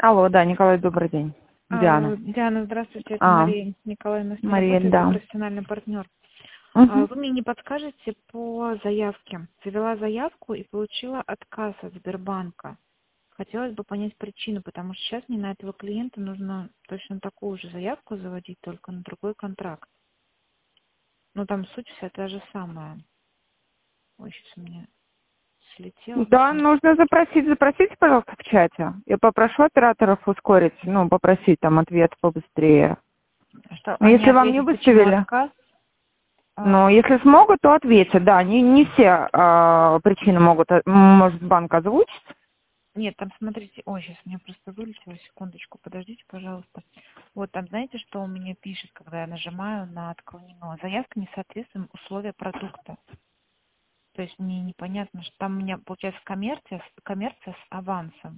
Алло, да, Николай, добрый день. Диана. Диана, здравствуйте, это Мария Николаевна, Мария, да. профессиональный партнер. Угу. Вы мне не подскажете по заявке? Завела заявку и получила отказ от Сбербанка. Хотелось бы понять причину, потому что сейчас мне на этого клиента нужно точно такую же заявку заводить, только на другой контракт. Ну, там суть вся та же самая. Ой, сейчас у меня слетело. Да, нужно запросите, пожалуйста, в чате. Я попрошу операторов ускорить, попросить там ответ побыстрее. Что, Но они если вам не ответят, почему выставили, отказ? но если смогут, то ответят. Да, не все причины может банк озвучить. Нет, там смотрите, ой, сейчас у меня просто вылетело, секундочку, подождите, пожалуйста. Вот там, знаете, что у меня пишет, когда я нажимаю на отклонено? Заявка не соответствует условия продукта. То есть мне непонятно, что там у меня получается коммерция с авансом.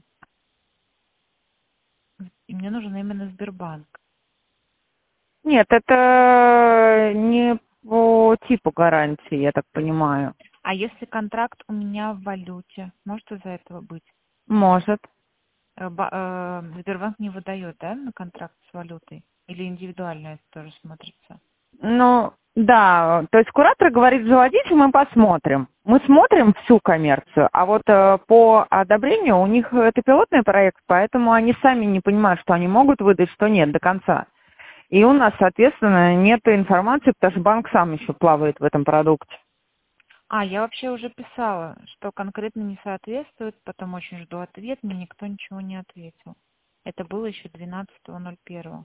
И мне нужен именно Сбербанк. Нет, это не по типу гарантии, я так понимаю. А если контракт у меня в валюте, может из-за этого быть? Может. Сбербанк не выдает, да, на контракт с валютой? Или индивидуально это тоже смотрится? Ну, да, то есть куратор говорит, заводите, мы посмотрим. Мы смотрим всю коммерцию, а вот по одобрению у них это пилотный проект, поэтому они сами не понимают, что они могут выдать, что нет до конца. И у нас, соответственно, нет информации, потому что банк сам еще плавает в этом продукте. Я вообще уже писала, что конкретно не соответствует, потом очень жду ответ, мне никто ничего не ответил. Это было еще 12.01.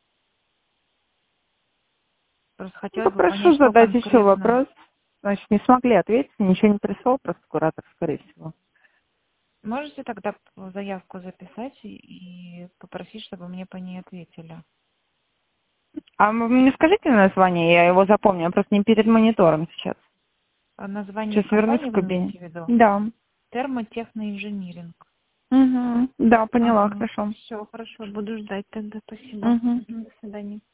Просто хотелось бы понять, Попрошу что задать еще конкретно. вопрос. Значит, не смогли ответить, ничего не прислал, просто куратор, скорее всего. Можете тогда заявку записать и попросить, чтобы мне по ней ответили? А вы мне скажите название, я его запомню, я просто не перед монитором сейчас. Название Сейчас вернусь компании в вы кабинет. имеете в виду? Да. Термотехноинжиниринг. Угу. Да, поняла, Ага. хорошо. Все, хорошо, буду ждать тогда. Спасибо. Угу. До свидания.